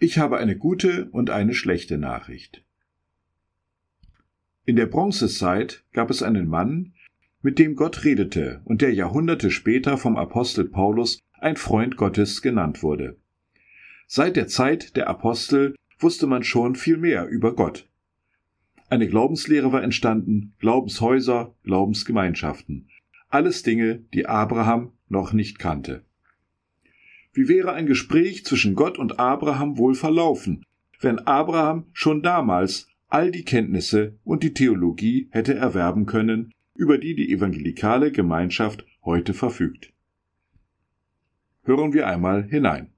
Ich habe eine gute und eine schlechte Nachricht. In der Bronzezeit gab es einen Mann, mit dem Gott redete und der Jahrhunderte später vom Apostel Paulus ein Freund Gottes genannt wurde. Seit der Zeit der Apostel wusste man schon viel mehr über Gott. Eine Glaubenslehre war entstanden, Glaubenshäuser, Glaubensgemeinschaften. Alles Dinge, die Abraham noch nicht kannte. Wie wäre ein Gespräch zwischen Gott und Abraham wohl verlaufen, wenn Abraham schon damals all die Kenntnisse und die Theologie hätte erwerben können, über die die evangelikale Gemeinschaft heute verfügt? Hören wir einmal hinein.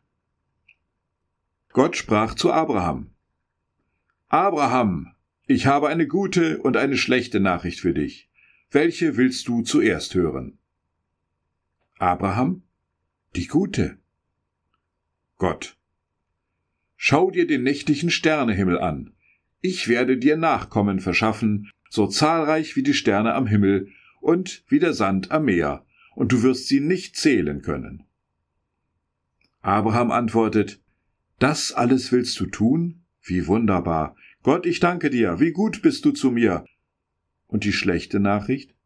Gott sprach zu Abraham: Abraham, ich habe eine gute und eine schlechte Nachricht für dich. Welche willst du zuerst hören? Abraham: Die gute. Gott: Schau dir den nächtlichen Sternehimmel an. Ich werde dir Nachkommen verschaffen, so zahlreich wie die Sterne am Himmel und wie der Sand am Meer, und du wirst sie nicht zählen können. Abraham antwortet: Das alles willst du tun? Wie wunderbar! Gott, ich danke dir, wie gut bist du zu mir. Und die schlechte Nachricht?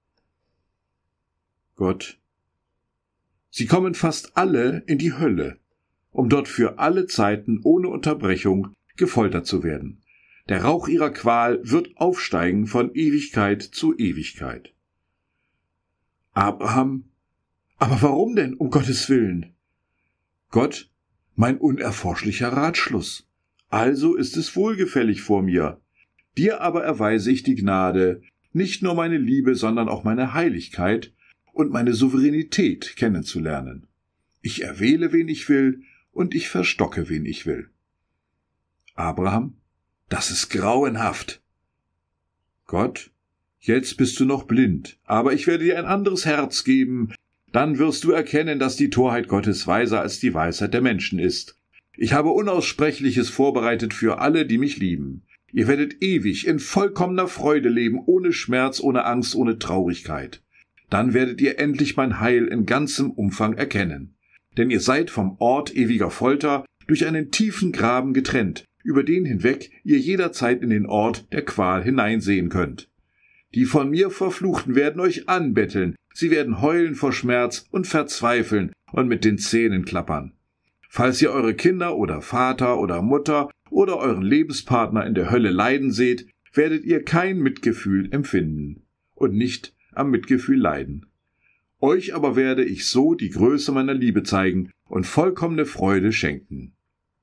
Gott: Sie kommen fast alle in die Hölle, um dort für alle Zeiten ohne Unterbrechung gefoltert zu werden. Der Rauch ihrer Qual wird aufsteigen von Ewigkeit zu Ewigkeit. Abraham: Aber warum denn, um Gottes Willen? Gott: Mein unerforschlicher Ratschluss. Also ist es wohlgefällig vor mir. Dir aber erweise ich die Gnade, nicht nur meine Liebe, sondern auch meine Heiligkeit und meine Souveränität kennenzulernen. Ich erwähle, wen ich will, und ich verstocke, wen ich will. Abraham: Das ist grauenhaft. Gott: Jetzt bist du noch blind, aber ich werde dir ein anderes Herz geben. Dann wirst du erkennen, dass die Torheit Gottes weiser als die Weisheit der Menschen ist. Ich habe Unaussprechliches vorbereitet für alle, die mich lieben. Ihr werdet ewig in vollkommener Freude leben, ohne Schmerz, ohne Angst, ohne Traurigkeit. Dann werdet ihr endlich mein Heil in ganzem Umfang erkennen. Denn ihr seid vom Ort ewiger Folter durch einen tiefen Graben getrennt, über den hinweg ihr jederzeit in den Ort der Qual hineinsehen könnt. Die von mir Verfluchten werden euch anbetteln, sie werden heulen vor Schmerz und verzweifeln und mit den Zähnen klappern. Falls ihr eure Kinder oder Vater oder Mutter oder euren Lebenspartner in der Hölle leiden seht, werdet ihr kein Mitgefühl empfinden und nicht am Mitgefühl leiden. Euch aber werde ich so die Größe meiner Liebe zeigen und vollkommene Freude schenken.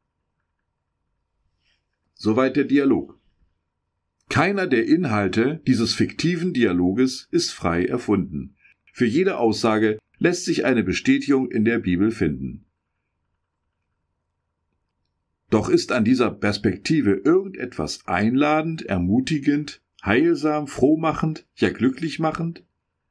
Soweit der Dialog. Keiner der Inhalte dieses fiktiven Dialoges ist frei erfunden. Für jede Aussage lässt sich eine Bestätigung in der Bibel finden. Doch ist an dieser Perspektive irgendetwas einladend, ermutigend, heilsam, frohmachend, ja glücklich machend?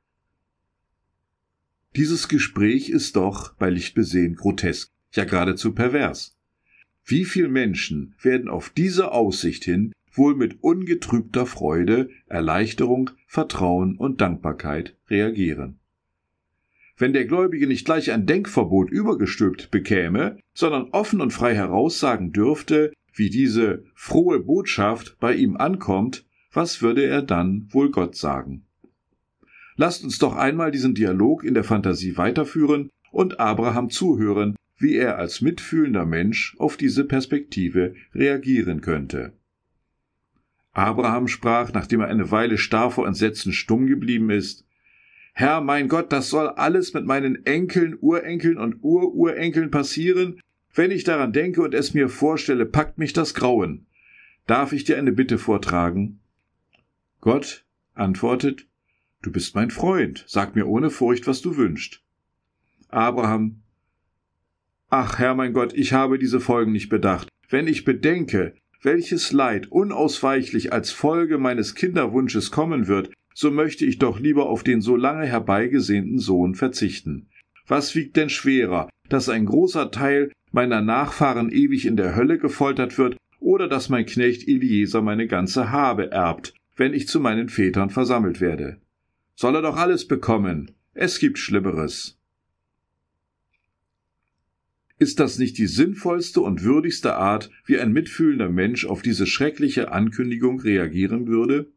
Dieses Gespräch ist doch bei Licht besehen grotesk, ja geradezu pervers. Wie viele Menschen werden auf diese Aussicht hin wohl mit ungetrübter Freude, Erleichterung, Vertrauen und Dankbarkeit reagieren? Wenn der Gläubige nicht gleich ein Denkverbot übergestülpt bekäme, sondern offen und frei heraussagen dürfte, wie diese frohe Botschaft bei ihm ankommt, was würde er dann wohl Gott sagen? Lasst uns doch einmal diesen Dialog in der Fantasie weiterführen und Abraham zuhören, wie er als mitfühlender Mensch auf diese Perspektive reagieren könnte. Abraham sprach, nachdem er eine Weile starr vor Entsetzen stumm geblieben ist: Herr, mein Gott, das soll alles mit meinen Enkeln, Urenkeln und Ururenkeln passieren? Wenn ich daran denke und es mir vorstelle, packt mich das Grauen. Darf ich dir eine Bitte vortragen? Gott antwortet: Du bist mein Freund, sag mir ohne Furcht, was du wünschst. Abraham: Ach, Herr, mein Gott, ich habe diese Folgen nicht bedacht. Wenn ich bedenke, welches Leid unausweichlich als Folge meines Kinderwunsches kommen wird, so möchte ich doch lieber auf den so lange herbeigesehnten Sohn verzichten. Was wiegt denn schwerer, dass ein großer Teil meiner Nachfahren ewig in der Hölle gefoltert wird, oder dass mein Knecht Eliezer meine ganze Habe erbt, wenn ich zu meinen Vätern versammelt werde? Soll er doch alles bekommen. Es gibt Schlimmeres. Ist das nicht die sinnvollste und würdigste Art, wie ein mitfühlender Mensch auf diese schreckliche Ankündigung reagieren würde?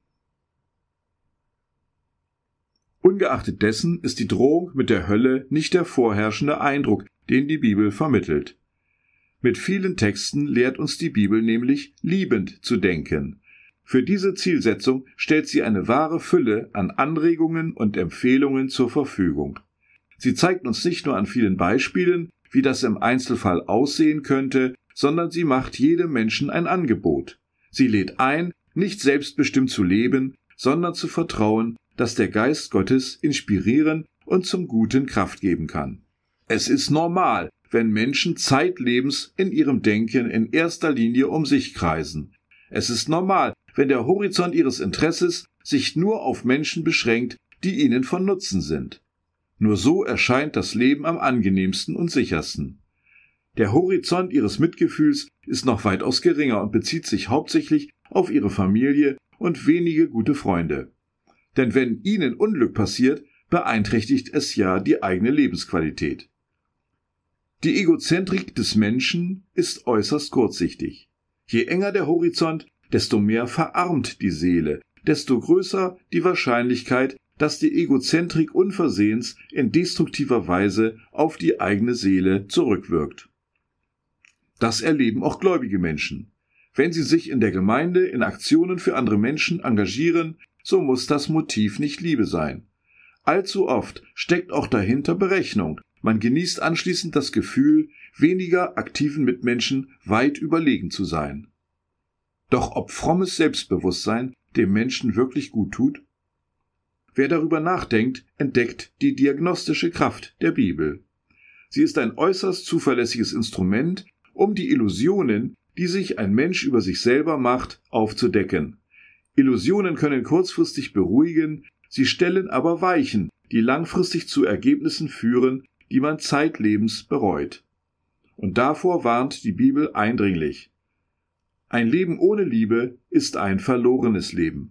Ungeachtet dessen ist die Drohung mit der Hölle nicht der vorherrschende Eindruck, den die Bibel vermittelt. Mit vielen Texten lehrt uns die Bibel nämlich, liebend zu denken. Für diese Zielsetzung stellt sie eine wahre Fülle an Anregungen und Empfehlungen zur Verfügung. Sie zeigt uns nicht nur an vielen Beispielen, wie das im Einzelfall aussehen könnte, sondern sie macht jedem Menschen ein Angebot. Sie lädt ein, nicht selbstbestimmt zu leben, sondern zu vertrauen, dass der Geist Gottes inspirieren und zum Guten Kraft geben kann. Es ist normal, wenn Menschen zeitlebens in ihrem Denken in erster Linie um sich kreisen. Es ist normal, wenn der Horizont ihres Interesses sich nur auf Menschen beschränkt, die ihnen von Nutzen sind. Nur so erscheint das Leben am angenehmsten und sichersten. Der Horizont ihres Mitgefühls ist noch weitaus geringer und bezieht sich hauptsächlich auf ihre Familie und wenige gute Freunde. Denn wenn ihnen Unglück passiert, beeinträchtigt es ja die eigene Lebensqualität. Die Egozentrik des Menschen ist äußerst kurzsichtig. Je enger der Horizont, desto mehr verarmt die Seele, desto größer die Wahrscheinlichkeit, dass die Egozentrik unversehens in destruktiver Weise auf die eigene Seele zurückwirkt. Das erleben auch gläubige Menschen. Wenn sie sich in der Gemeinde in Aktionen für andere Menschen engagieren, so muss das Motiv nicht Liebe sein. Allzu oft steckt auch dahinter Berechnung. Man genießt anschließend das Gefühl, weniger aktiven Mitmenschen weit überlegen zu sein. Doch ob frommes Selbstbewusstsein dem Menschen wirklich gut tut? Wer darüber nachdenkt, entdeckt die diagnostische Kraft der Bibel. Sie ist ein äußerst zuverlässiges Instrument, um die Illusionen, die sich ein Mensch über sich selber macht, aufzudecken. Illusionen können kurzfristig beruhigen, sie stellen aber Weichen, die langfristig zu Ergebnissen führen, die man zeitlebens bereut. Und davor warnt die Bibel eindringlich. Ein Leben ohne Liebe ist ein verlorenes Leben.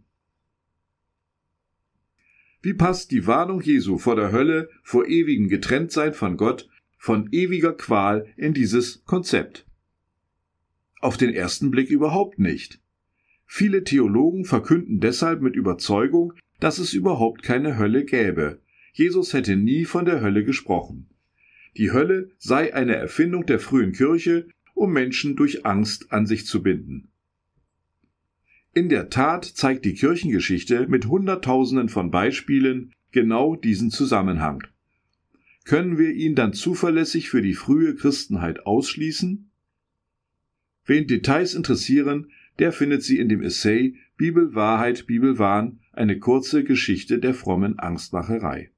Wie passt die Warnung Jesu vor der Hölle, vor ewigem Getrenntsein von Gott, von ewiger Qual in dieses Konzept? Auf den ersten Blick überhaupt nicht. Viele Theologen verkünden deshalb mit Überzeugung, dass es überhaupt keine Hölle gäbe. Jesus hätte nie von der Hölle gesprochen. Die Hölle sei eine Erfindung der frühen Kirche, um Menschen durch Angst an sich zu binden. In der Tat zeigt die Kirchengeschichte mit Hunderttausenden von Beispielen genau diesen Zusammenhang. Können wir ihn dann zuverlässig für die frühe Christenheit ausschließen? Wen Details interessieren, der findet sie in dem Essay Bibelwahrheit, Bibelwahn, eine kurze Geschichte der frommen Angstmacherei.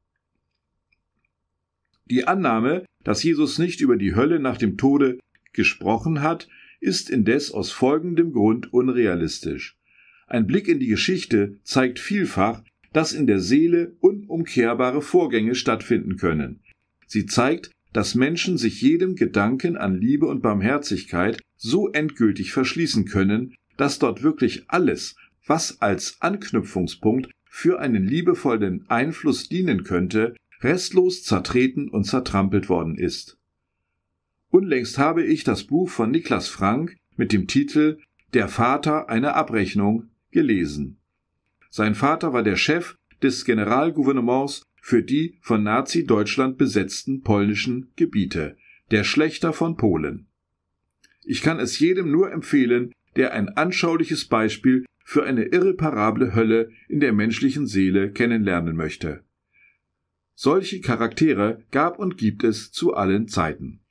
Die Annahme, dass Jesus nicht über die Hölle nach dem Tode gesprochen hat, ist indes aus folgendem Grund unrealistisch. Ein Blick in die Geschichte zeigt vielfach, dass in der Seele unumkehrbare Vorgänge stattfinden können. Sie zeigt, dass Menschen sich jedem Gedanken an Liebe und Barmherzigkeit so endgültig verschließen können, dass dort wirklich alles, was als Anknüpfungspunkt für einen liebevollen Einfluss dienen könnte, restlos zertreten und zertrampelt worden ist. Unlängst habe ich das Buch von Niklas Frank mit dem Titel »Der Vater einer Abrechnung« gelesen. Sein Vater war der Chef des Generalgouvernements für die von Nazi-Deutschland besetzten polnischen Gebiete, der Schlächter von Polen. Ich kann es jedem nur empfehlen, der ein anschauliches Beispiel für eine irreparable Hölle in der menschlichen Seele kennenlernen möchte. Solche Charaktere gab und gibt es zu allen Zeiten.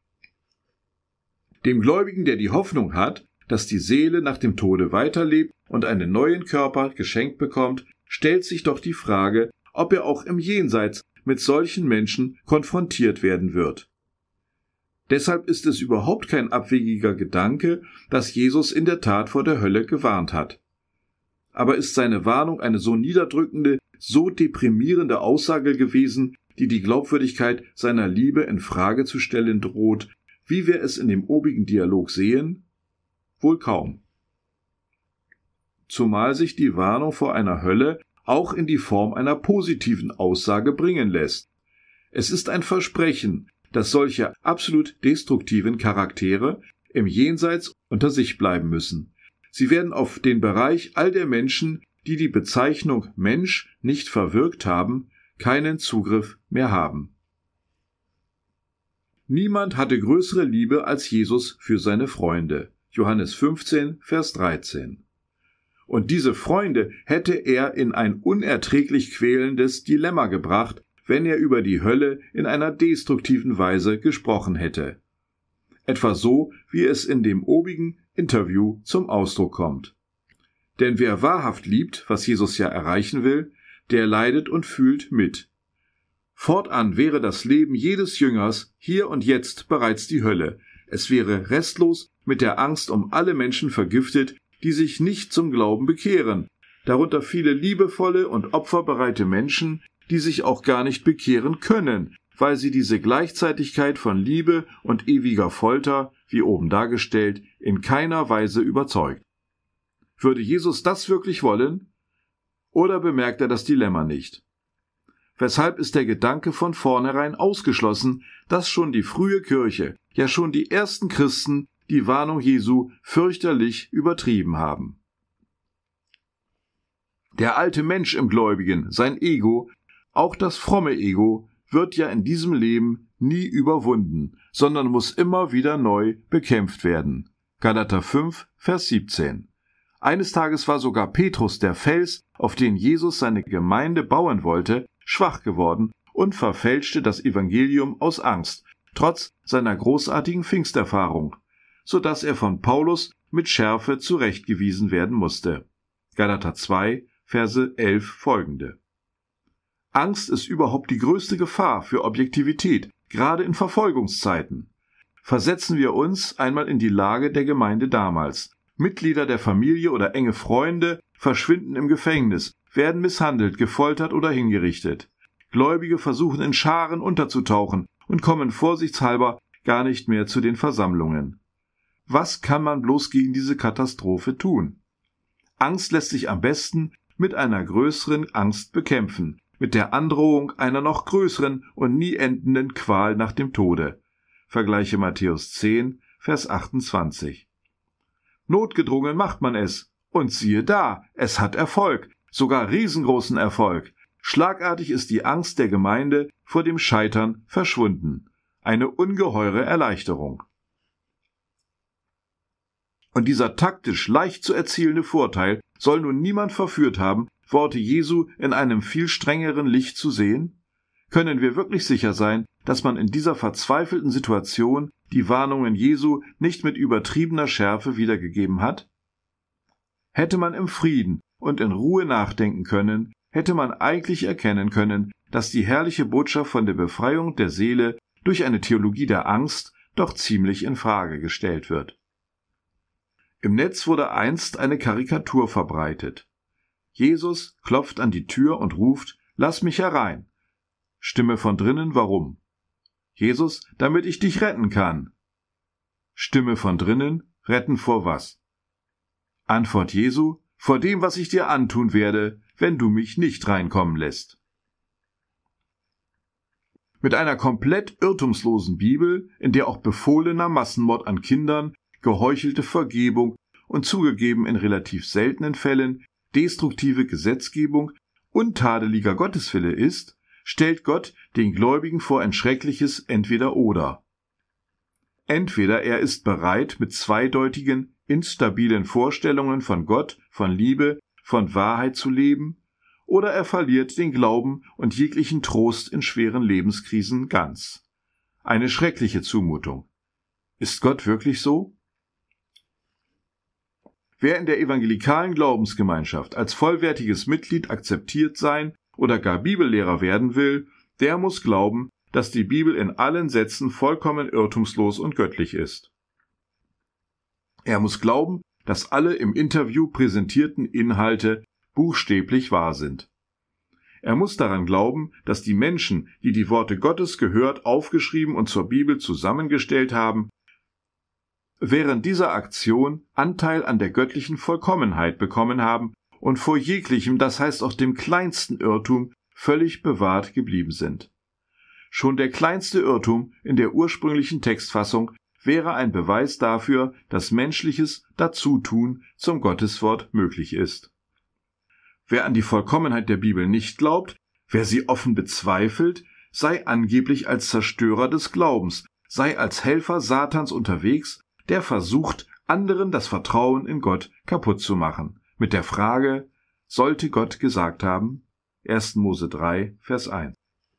Dem Gläubigen, der die Hoffnung hat, dass die Seele nach dem Tode weiterlebt und einen neuen Körper geschenkt bekommt, stellt sich doch die Frage, ob er auch im Jenseits mit solchen Menschen konfrontiert werden wird. Deshalb ist es überhaupt kein abwegiger Gedanke, dass Jesus in der Tat vor der Hölle gewarnt hat. Aber ist seine Warnung eine so niederdrückende, so deprimierende Aussage gewesen, die die Glaubwürdigkeit seiner Liebe in Frage zu stellen droht, wie wir es in dem obigen Dialog sehen? Wohl kaum. Zumal sich die Warnung vor einer Hölle auch in die Form einer positiven Aussage bringen lässt. Es ist ein Versprechen, dass solche absolut destruktiven Charaktere im Jenseits unter sich bleiben müssen. Sie werden auf den Bereich all der Menschen, die die Bezeichnung Mensch nicht verwirkt haben, keinen Zugriff mehr haben. Niemand hatte größere Liebe als Jesus für seine Freunde. Johannes 15, Vers 13. Und diese Freunde hätte er in ein unerträglich quälendes Dilemma gebracht, wenn er über die Hölle in einer destruktiven Weise gesprochen hätte. Etwa so, wie es in dem obigen Interview zum Ausdruck kommt. Denn wer wahrhaft liebt, was Jesus ja erreichen will, der leidet und fühlt mit. Fortan wäre das Leben jedes Jüngers hier und jetzt bereits die Hölle. Es wäre restlos mit der Angst um alle Menschen vergiftet, die sich nicht zum Glauben bekehren, darunter viele liebevolle und opferbereite Menschen, die sich auch gar nicht bekehren können, weil sie diese Gleichzeitigkeit von Liebe und ewiger Folter, wie oben dargestellt, in keiner Weise überzeugt. Würde Jesus das wirklich wollen? Oder bemerkt er das Dilemma nicht? Weshalb ist der Gedanke von vornherein ausgeschlossen, dass schon die frühe Kirche, ja schon die ersten Christen, die Warnung Jesu fürchterlich übertrieben haben. Der alte Mensch im Gläubigen, sein Ego, auch das fromme Ego, wird ja in diesem Leben nie überwunden, sondern muss immer wieder neu bekämpft werden. Galater 5, Vers 17. Eines Tages war sogar Petrus, der Fels, auf den Jesus seine Gemeinde bauen wollte, schwach geworden und verfälschte das Evangelium aus Angst, trotz seiner großartigen Pfingsterfahrung, so dass er von Paulus mit Schärfe zurechtgewiesen werden musste. Galater 2, Verse 11 folgende. Angst ist überhaupt die größte Gefahr für Objektivität, gerade in Verfolgungszeiten. Versetzen wir uns einmal in die Lage der Gemeinde damals. Mitglieder der Familie oder enge Freunde verschwinden im Gefängnis, werden misshandelt, gefoltert oder hingerichtet. Gläubige versuchen in Scharen unterzutauchen und kommen vorsichtshalber gar nicht mehr zu den Versammlungen. Was kann man bloß gegen diese Katastrophe tun? Angst lässt sich am besten mit einer größeren Angst bekämpfen, mit der Androhung einer noch größeren und nie endenden Qual nach dem Tode. Vergleiche Matthäus 10, Vers 28. Notgedrungen macht man es, und siehe da, es hat Erfolg, sogar riesengroßen Erfolg. Schlagartig ist die Angst der Gemeinde vor dem Scheitern verschwunden. Eine ungeheure Erleichterung. Und dieser taktisch leicht zu erzielende Vorteil soll nun niemand verführt haben, Worte Jesu in einem viel strengeren Licht zu sehen? Können wir wirklich sicher sein, dass man in dieser verzweifelten Situation die Warnungen Jesu nicht mit übertriebener Schärfe wiedergegeben hat? Hätte man im Frieden und in Ruhe nachdenken können, hätte man eigentlich erkennen können, dass die herrliche Botschaft von der Befreiung der Seele durch eine Theologie der Angst doch ziemlich in Frage gestellt wird. Im Netz wurde einst eine Karikatur verbreitet. Jesus klopft an die Tür und ruft, »Lass mich herein!« Stimme von drinnen, warum? Jesus, damit ich dich retten kann. Stimme von drinnen, retten vor was? Antwort Jesu, vor dem, was ich dir antun werde, wenn du mich nicht reinkommen lässt. Mit einer komplett irrtumslosen Bibel, in der auch befohlener Massenmord an Kindern, geheuchelte Vergebung und zugegeben in relativ seltenen Fällen destruktive Gesetzgebung untadeliger Gotteswille ist, stellt Gott den Gläubigen vor ein schreckliches Entweder-Oder. Entweder er ist bereit, mit zweideutigen, instabilen Vorstellungen von Gott, von Liebe, von Wahrheit zu leben, oder er verliert den Glauben und jeglichen Trost in schweren Lebenskrisen ganz. Eine schreckliche Zumutung. Ist Gott wirklich so? Wer in der evangelikalen Glaubensgemeinschaft als vollwertiges Mitglied akzeptiert sein oder gar Bibellehrer werden will, der muss glauben, dass die Bibel in allen Sätzen vollkommen irrtumslos und göttlich ist. Er muss glauben, dass alle im Interview präsentierten Inhalte buchstäblich wahr sind. Er muss daran glauben, dass die Menschen, die die Worte Gottes gehört, aufgeschrieben und zur Bibel zusammengestellt haben, während dieser Aktion Anteil an der göttlichen Vollkommenheit bekommen haben und vor jeglichem, das heißt auch dem kleinsten Irrtum, völlig bewahrt geblieben sind. Schon der kleinste Irrtum in der ursprünglichen Textfassung wäre ein Beweis dafür, dass menschliches Dazutun zum Gotteswort möglich ist. Wer an die Vollkommenheit der Bibel nicht glaubt, wer sie offen bezweifelt, sei angeblich als Zerstörer des Glaubens, sei als Helfer Satans unterwegs, der versucht, anderen das Vertrauen in Gott kaputt zu machen. Mit der Frage, sollte Gott gesagt haben? 1. Mose 3, Vers 1.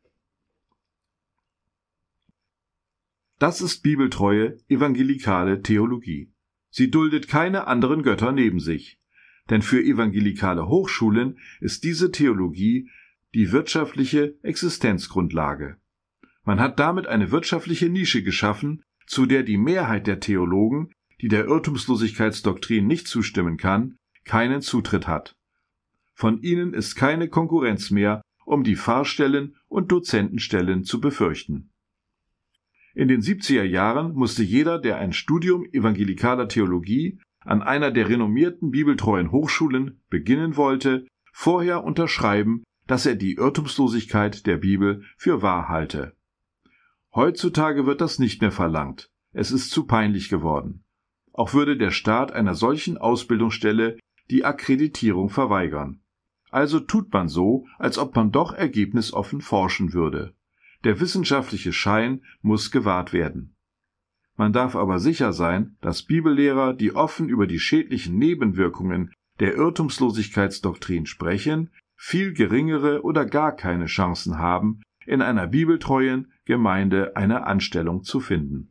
Das ist bibeltreue, evangelikale Theologie. Sie duldet keine anderen Götter neben sich. Denn für evangelikale Hochschulen ist diese Theologie die wirtschaftliche Existenzgrundlage. Man hat damit eine wirtschaftliche Nische geschaffen, zu der die Mehrheit der Theologen, die der Irrtumslosigkeitsdoktrin nicht zustimmen kann, keinen Zutritt hat. Von ihnen ist keine Konkurrenz mehr, um die Pfarrstellen und Dozentenstellen zu befürchten. In den 70er Jahren musste jeder, der ein Studium evangelikaler Theologie an einer der renommierten bibeltreuen Hochschulen beginnen wollte, vorher unterschreiben, dass er die Irrtumslosigkeit der Bibel für wahr halte. Heutzutage wird das nicht mehr verlangt. Es ist zu peinlich geworden. Auch würde der Staat einer solchen Ausbildungsstelle die Akkreditierung verweigern. Also tut man so, als ob man doch ergebnisoffen forschen würde. Der wissenschaftliche Schein muss gewahrt werden. Man darf aber sicher sein, dass Bibellehrer, die offen über die schädlichen Nebenwirkungen der Irrtumslosigkeitsdoktrin sprechen, viel geringere oder gar keine Chancen haben, in einer bibeltreuen Gemeinde eine Anstellung zu finden.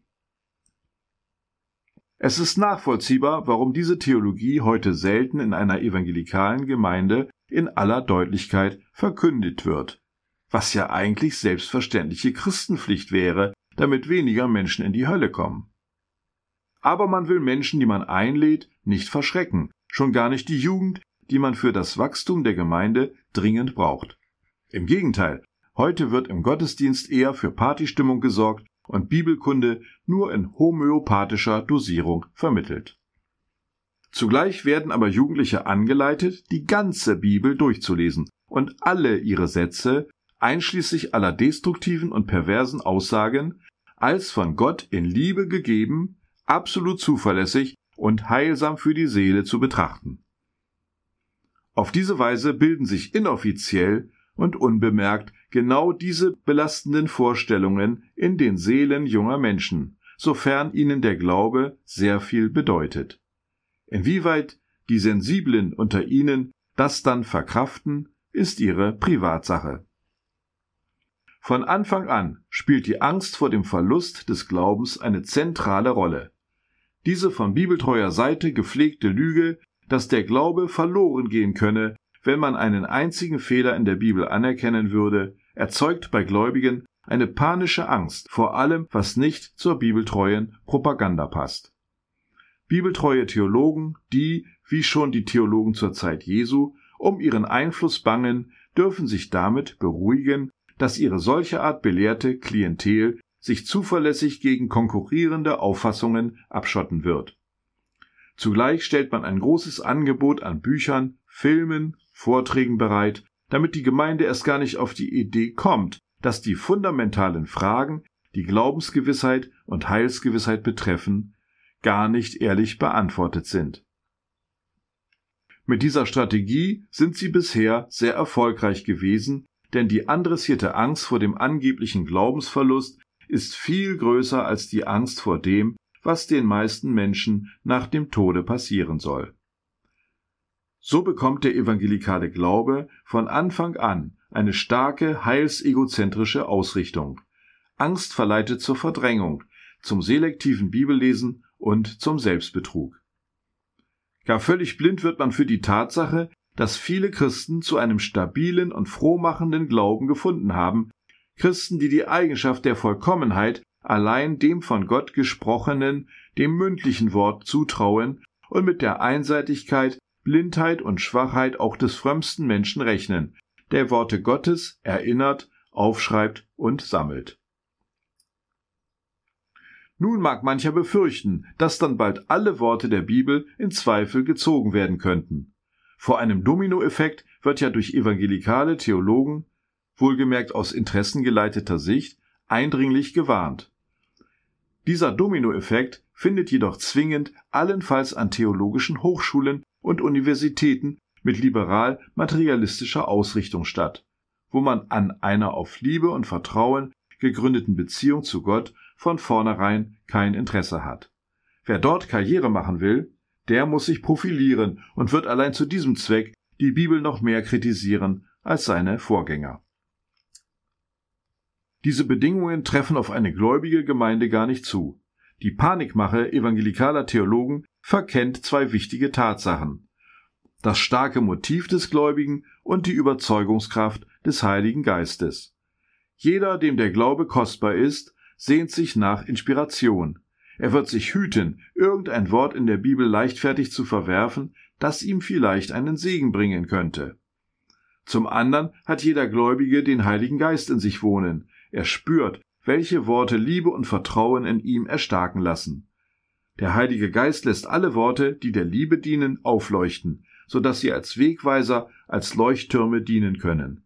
Es ist nachvollziehbar, warum diese Theologie heute selten in einer evangelikalen Gemeinde in aller Deutlichkeit verkündet wird, was ja eigentlich selbstverständliche Christenpflicht wäre, damit weniger Menschen in die Hölle kommen. Aber man will Menschen, die man einlädt, nicht verschrecken, schon gar nicht die Jugend, die man für das Wachstum der Gemeinde dringend braucht. Im Gegenteil, heute wird im Gottesdienst eher für Partystimmung gesorgt und Bibelkunde nur in homöopathischer Dosierung vermittelt. Zugleich werden aber Jugendliche angeleitet, die ganze Bibel durchzulesen und alle ihre Sätze, einschließlich aller destruktiven und perversen Aussagen, als von Gott in Liebe gegeben, absolut zuverlässig und heilsam für die Seele zu betrachten. Auf diese Weise bilden sich inoffiziell und unbemerkt genau diese belastenden Vorstellungen in den Seelen junger Menschen, sofern ihnen der Glaube sehr viel bedeutet. Inwieweit die Sensiblen unter ihnen das dann verkraften, ist ihre Privatsache. Von Anfang an spielt die Angst vor dem Verlust des Glaubens eine zentrale Rolle. Diese von bibeltreuer Seite gepflegte Lüge, dass der Glaube verloren gehen könne, wenn man einen einzigen Fehler in der Bibel anerkennen würde, erzeugt bei Gläubigen eine panische Angst vor allem, was nicht zur bibeltreuen Propaganda passt. Bibeltreue Theologen, die, wie schon die Theologen zur Zeit Jesu, um ihren Einfluss bangen, dürfen sich damit beruhigen, dass ihre solche Art belehrte Klientel sich zuverlässig gegen konkurrierende Auffassungen abschotten wird. Zugleich stellt man ein großes Angebot an Büchern, Filmen, Vorträgen bereit, damit die Gemeinde erst gar nicht auf die Idee kommt, dass die fundamentalen Fragen, die Glaubensgewissheit und Heilsgewissheit betreffen, gar nicht ehrlich beantwortet sind. Mit dieser Strategie sind sie bisher sehr erfolgreich gewesen, denn die adressierte Angst vor dem angeblichen Glaubensverlust ist viel größer als die Angst vor dem, was den meisten Menschen nach dem Tode passieren soll. So bekommt der evangelikale Glaube von Anfang an eine starke heilsegozentrische Ausrichtung. Angst verleitet zur Verdrängung, zum selektiven Bibellesen und zum Selbstbetrug. Gar völlig blind wird man für die Tatsache, dass viele Christen zu einem stabilen und frohmachenden Glauben gefunden haben, Christen, die die Eigenschaft der Vollkommenheit allein dem von Gott gesprochenen, dem mündlichen Wort zutrauen und mit der Einseitigkeit, Blindheit und Schwachheit auch des frömmsten Menschen rechnen, der Worte Gottes erinnert, aufschreibt und sammelt. Nun mag mancher befürchten, dass dann bald alle Worte der Bibel in Zweifel gezogen werden könnten. Vor einem Dominoeffekt wird ja durch evangelikale Theologen, wohlgemerkt aus interessengeleiteter Sicht, eindringlich gewarnt. Dieser Dominoeffekt findet jedoch zwingend allenfalls an theologischen Hochschulen und Universitäten mit liberal-materialistischer Ausrichtung statt, wo man an einer auf Liebe und Vertrauen gegründeten Beziehung zu Gott von vornherein kein Interesse hat. Wer dort Karriere machen will, der muss sich profilieren und wird allein zu diesem Zweck die Bibel noch mehr kritisieren als seine Vorgänger. Diese Bedingungen treffen auf eine gläubige Gemeinde gar nicht zu. Die Panikmache evangelikaler Theologen verkennt zwei wichtige Tatsachen: das starke Motiv des Gläubigen und die Überzeugungskraft des Heiligen Geistes. Jeder, dem der Glaube kostbar ist, sehnt sich nach Inspiration. Er wird sich hüten, irgendein Wort in der Bibel leichtfertig zu verwerfen, das ihm vielleicht einen Segen bringen könnte. Zum anderen hat jeder Gläubige den Heiligen Geist in sich wohnen. Er spürt, welche Worte Liebe und Vertrauen in ihm erstarken lassen. Der Heilige Geist lässt alle Worte, die der Liebe dienen, aufleuchten, sodass sie als Wegweiser, als Leuchttürme dienen können.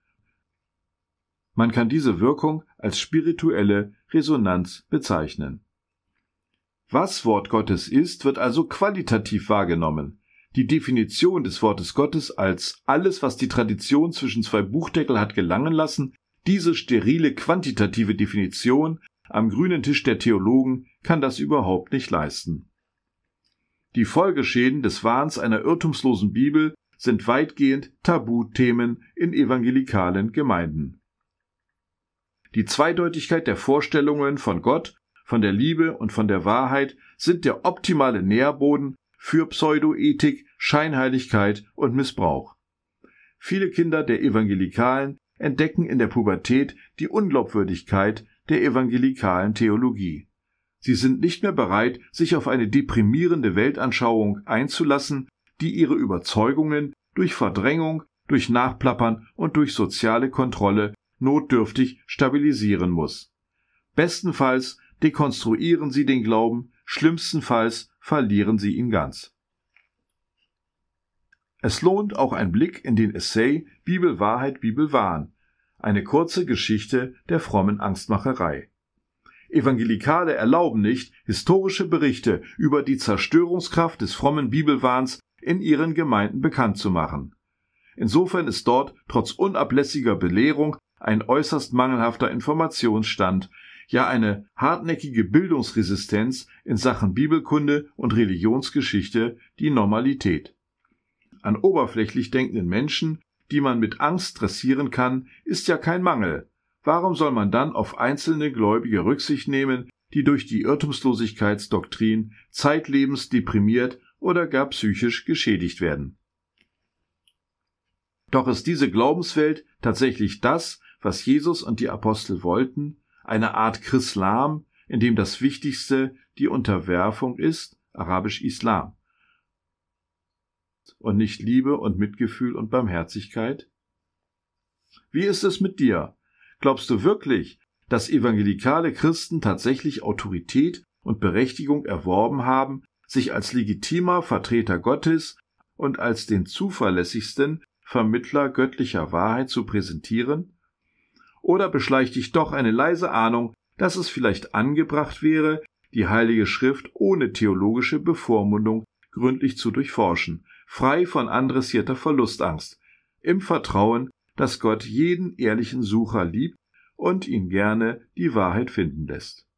Man kann diese Wirkung als spirituelle Resonanz bezeichnen. Was Wort Gottes ist, wird also qualitativ wahrgenommen. Die Definition des Wortes Gottes als alles, was die Tradition zwischen zwei Buchdeckel hat gelangen lassen, diese sterile quantitative Definition am grünen Tisch der Theologen kann das überhaupt nicht leisten. Die Folgeschäden des Wahns einer irrtumslosen Bibel sind weitgehend Tabuthemen in evangelikalen Gemeinden. Die Zweideutigkeit der Vorstellungen von Gott, von der Liebe und von der Wahrheit sind der optimale Nährboden für Pseudoethik, Scheinheiligkeit und Missbrauch. Viele Kinder der Evangelikalen entdecken in der Pubertät die Unglaubwürdigkeit der evangelikalen Theologie. Sie sind nicht mehr bereit, sich auf eine deprimierende Weltanschauung einzulassen, die ihre Überzeugungen durch Verdrängung, durch Nachplappern und durch soziale Kontrolle notdürftig stabilisieren muss. Bestenfalls dekonstruieren sie den Glauben, schlimmstenfalls verlieren sie ihn ganz. Es lohnt auch ein Blick in den Essay Bibelwahrheit, Bibelwahn, eine kurze Geschichte der frommen Angstmacherei. Evangelikale erlauben nicht, historische Berichte über die Zerstörungskraft des frommen Bibelwahns in ihren Gemeinden bekannt zu machen. Insofern ist dort trotz unablässiger Belehrung ein äußerst mangelhafter Informationsstand, ja eine hartnäckige Bildungsresistenz in Sachen Bibelkunde und Religionsgeschichte die Normalität. An oberflächlich denkenden Menschen, die man mit Angst dressieren kann, ist ja kein Mangel. Warum soll man dann auf einzelne Gläubige Rücksicht nehmen, die durch die Irrtumslosigkeitsdoktrin zeitlebens deprimiert oder gar psychisch geschädigt werden? Doch ist diese Glaubenswelt tatsächlich das, was Jesus und die Apostel wollten, eine Art Chrislam, in dem das Wichtigste die Unterwerfung ist, arabisch Islam, und nicht Liebe und Mitgefühl und Barmherzigkeit? Wie ist es mit dir? Glaubst du wirklich, dass evangelikale Christen tatsächlich Autorität und Berechtigung erworben haben, sich als legitimer Vertreter Gottes und als den zuverlässigsten Vermittler göttlicher Wahrheit zu präsentieren? Oder beschleicht dich doch eine leise Ahnung, dass es vielleicht angebracht wäre, die Heilige Schrift ohne theologische Bevormundung gründlich zu durchforschen, frei von adressierter Verlustangst, im Vertrauen, dass Gott jeden ehrlichen Sucher liebt und ihn gerne die Wahrheit finden lässt.